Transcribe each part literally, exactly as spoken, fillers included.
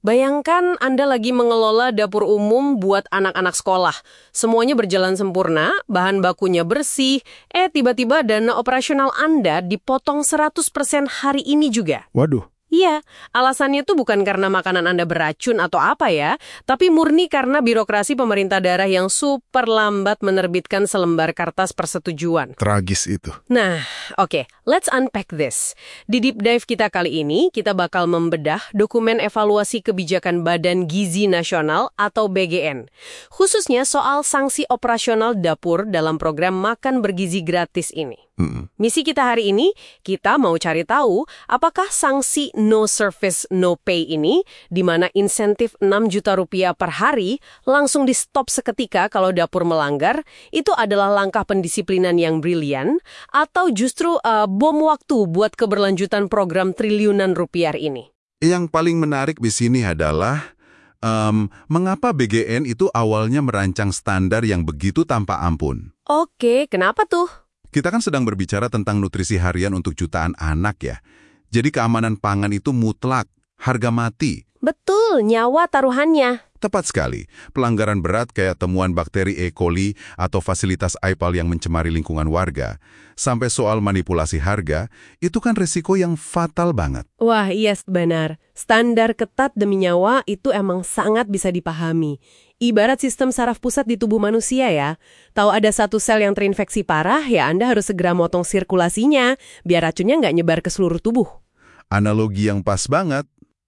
Bayangkan Anda lagi mengelola dapur umum buat anak-anak sekolah. Semuanya berjalan sempurna, bahan bakunya bersih, eh tiba-tiba dana operasional Anda dipotong seratus persen hari ini juga. Waduh. Iya, alasannya tuh bukan karena makanan Anda beracun atau apa ya, tapi murni karena birokrasi pemerintah daerah yang super lambat menerbitkan selembar kertas persetujuan. Tragis itu. Nah, oke, okay, let's unpack this. Di deep dive kita kali ini, kita bakal membedah dokumen evaluasi kebijakan Badan Gizi Nasional atau B G N. Khususnya soal sanksi operasional dapur dalam program makan bergizi gratis ini. Mm-mm. Misi kita hari ini, kita mau cari tahu apakah sanksi no service, no pay ini, di mana insentif enam juta rupiah per hari langsung di stop seketika kalau dapur melanggar, itu adalah langkah pendisiplinan yang brilian, atau justru uh, bom waktu buat keberlanjutan program triliunan rupiah ini. Yang paling menarik di sini adalah um, mengapa B G N itu awalnya merancang standar yang begitu tanpa ampun. Oke, kenapa tuh? Kita kan sedang berbicara tentang nutrisi harian untuk jutaan anak ya. Jadi keamanan pangan itu mutlak, harga mati. Betul, nyawa taruhannya. Tepat sekali. Pelanggaran berat kayak temuan bakteri E. coli atau fasilitas I P A L yang mencemari lingkungan warga, sampai soal manipulasi harga, itu kan resiko yang fatal banget. Wah, iya benar. Standar ketat demi nyawa itu emang sangat bisa dipahami. Ibarat sistem saraf pusat di tubuh manusia ya. Tahu ada satu sel yang terinfeksi parah, ya Anda harus segera motong sirkulasinya, biar racunnya nggak nyebar ke seluruh tubuh. Analogi yang pas banget.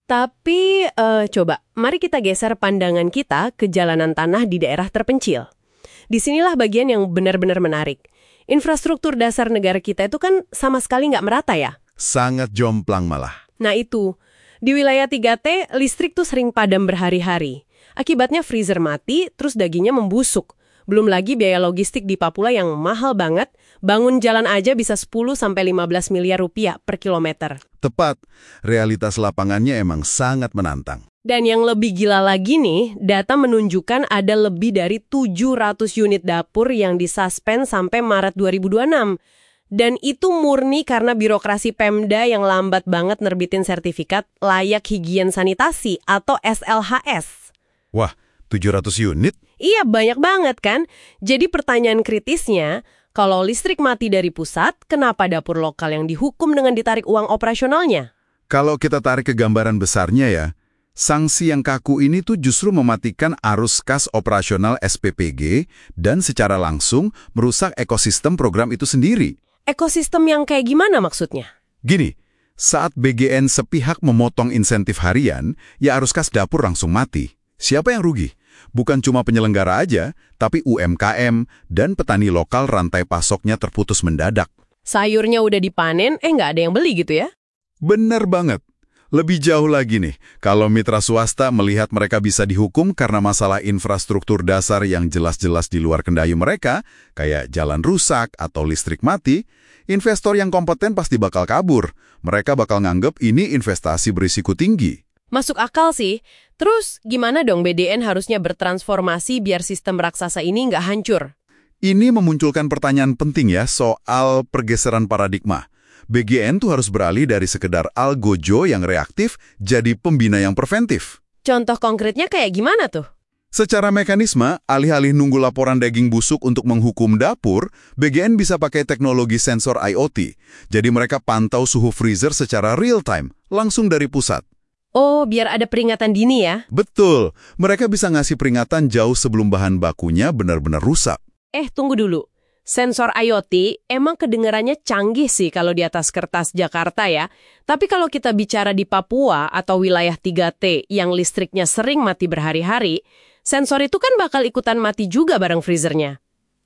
Tapi, uh, coba, mari kita geser pandangan kita ke jalanan tanah di daerah terpencil. Disinilah bagian yang benar-benar menarik. Infrastruktur dasar negara kita itu kan sama sekali nggak merata ya? Sangat jomplang malah. Nah itu, di wilayah tiga T, listrik tuh sering padam berhari-hari. Akibatnya freezer mati, terus dagingnya membusuk. Belum lagi biaya logistik di Papua yang mahal banget, bangun jalan aja bisa sepuluh sampai lima belas miliar rupiah per kilometer. Tepat, realitas lapangannya emang sangat menantang. Dan yang lebih gila lagi nih, data menunjukkan ada lebih dari tujuh ratus unit dapur yang disuspend sampai Maret dua ribu dua puluh enam. Dan itu murni karena birokrasi Pemda yang lambat banget nerbitin sertifikat layak higien sanitasi atau S L H S. Wah, tujuh ratus unit? Iya, banyak banget kan? Jadi pertanyaan kritisnya, kalau listrik mati dari pusat, kenapa dapur lokal yang dihukum dengan ditarik uang operasionalnya? Kalau kita tarik ke gambaran besarnya ya, sanksi yang kaku ini tuh justru mematikan arus kas operasional S P P G dan secara langsung merusak ekosistem program itu sendiri. Ekosistem yang kayak gimana maksudnya? Gini, saat B G N sepihak memotong insentif harian, ya arus kas dapur langsung mati. Siapa yang rugi? Bukan cuma penyelenggara aja, tapi U M K M dan petani lokal rantai pasoknya terputus mendadak. Sayurnya udah dipanen, eh nggak ada yang beli gitu ya? Bener banget. Lebih jauh lagi nih, kalau mitra swasta melihat mereka bisa dihukum karena masalah infrastruktur dasar yang jelas-jelas di luar kendali mereka, kayak jalan rusak atau listrik mati, investor yang kompeten pasti bakal kabur. Mereka bakal nganggep ini investasi berisiko tinggi. Masuk akal sih. Terus gimana dong B D N harusnya bertransformasi biar sistem raksasa ini nggak hancur? Ini memunculkan pertanyaan penting ya soal pergeseran paradigma. B G N tuh harus beralih dari sekedar algojo yang reaktif jadi pembina yang preventif. Contoh konkretnya kayak gimana tuh? Secara mekanisme, alih-alih nunggu laporan daging busuk untuk menghukum dapur, B G N bisa pakai teknologi sensor I O T. Jadi mereka pantau suhu freezer secara real time, langsung dari pusat. Oh, biar ada peringatan dini ya? Betul. Mereka bisa ngasih peringatan jauh sebelum bahan bakunya benar-benar rusak. Eh, tunggu dulu. Sensor I O T emang kedengarannya canggih sih kalau di atas kertas Jakarta ya. Tapi kalau kita bicara di Papua atau wilayah tiga T yang listriknya sering mati berhari-hari, sensor itu kan bakal ikutan mati juga bareng freezernya.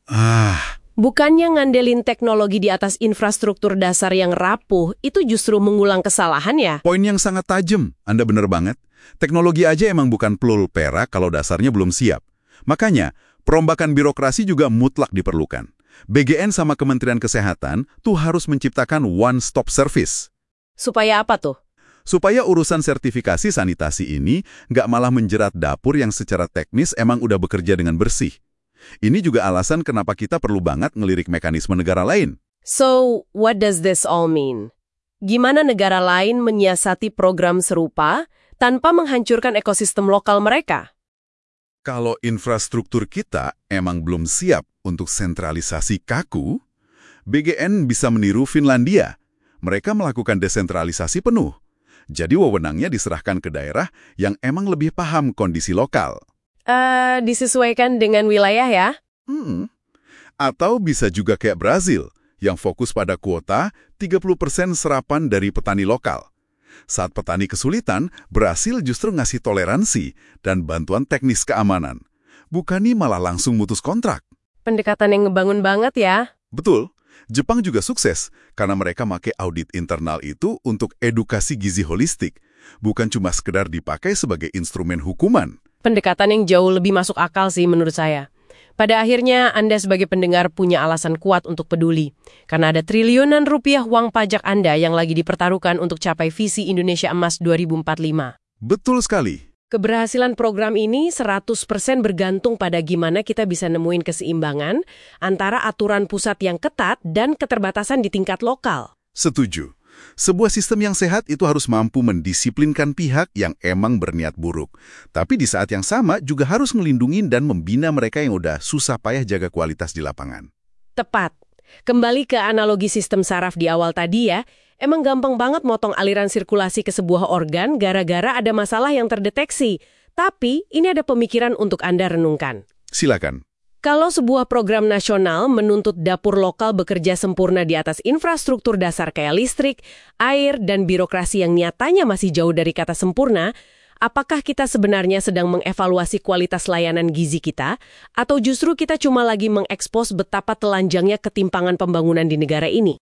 Ah... Bukannya ngandelin teknologi di atas infrastruktur dasar yang rapuh, itu justru mengulang kesalahan ya? Poin yang sangat tajam, Anda benar banget. Teknologi aja emang bukan peluru perak kalau dasarnya belum siap. Makanya, perombakan birokrasi juga mutlak diperlukan. B G N sama Kementerian Kesehatan tuh harus menciptakan one-stop service. Supaya apa tuh? Supaya urusan sertifikasi sanitasi ini nggak malah menjerat dapur yang secara teknis emang udah bekerja dengan bersih. Ini juga alasan kenapa kita perlu banget ngelirik mekanisme negara lain. So, what does this all mean? Gimana negara lain menyiasati program serupa, tanpa menghancurkan ekosistem lokal mereka. Kalau infrastruktur kita emang belum siap untuk sentralisasi kaku, B G N bisa meniru Finlandia. Mereka melakukan desentralisasi penuh. Jadi wewenangnya diserahkan ke daerah yang emang lebih paham kondisi lokal. Uh, disesuaikan dengan wilayah ya? Hmm. Atau bisa juga kayak Brazil, yang fokus pada kuota tiga puluh persen serapan dari petani lokal. Saat petani kesulitan, Brasil justru ngasih toleransi dan bantuan teknis keamanan. Bukannya malah langsung mutus kontrak. Pendekatan yang ngebangun banget ya? Betul. Jepang juga sukses karena mereka pakai audit internal itu untuk edukasi gizi holistik, bukan cuma sekedar dipakai sebagai instrumen hukuman. Pendekatan yang jauh lebih masuk akal sih menurut saya. Pada akhirnya, Anda sebagai pendengar punya alasan kuat untuk peduli. Karena ada triliunan rupiah uang pajak Anda yang lagi dipertaruhkan untuk capai visi Indonesia Emas dua ribu empat puluh lima. Betul sekali. Keberhasilan program ini seratus persen bergantung pada gimana kita bisa nemuin keseimbangan antara aturan pusat yang ketat dan keterbatasan di tingkat lokal. Setuju. Sebuah sistem yang sehat itu harus mampu mendisiplinkan pihak yang emang berniat buruk. Tapi di saat yang sama juga harus ngelindungin dan membina mereka yang udah susah payah jaga kualitas di lapangan. Tepat. Kembali ke analogi sistem saraf di awal tadi ya, emang gampang banget motong aliran sirkulasi ke sebuah organ gara-gara ada masalah yang terdeteksi. Tapi ini ada pemikiran untuk Anda renungkan. Silakan. Kalau sebuah program nasional menuntut dapur lokal bekerja sempurna di atas infrastruktur dasar kayak listrik, air, dan birokrasi yang nyatanya masih jauh dari kata sempurna, apakah kita sebenarnya sedang mengevaluasi kualitas layanan gizi kita, atau justru kita cuma lagi mengekspos betapa telanjangnya ketimpangan pembangunan di negara ini?